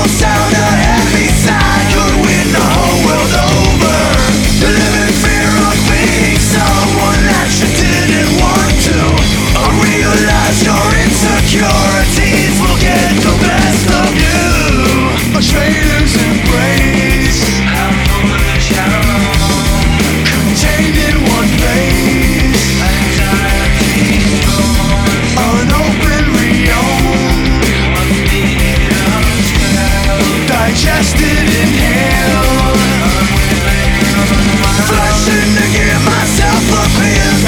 sound a heavy sigh could win the whole world over. You live in fear of being someone that you didn't want to. I realize your insecurities will get the best of you. A traitor's embrace, contained in one place. An open realm, digested in hell. Flashing to give myself appears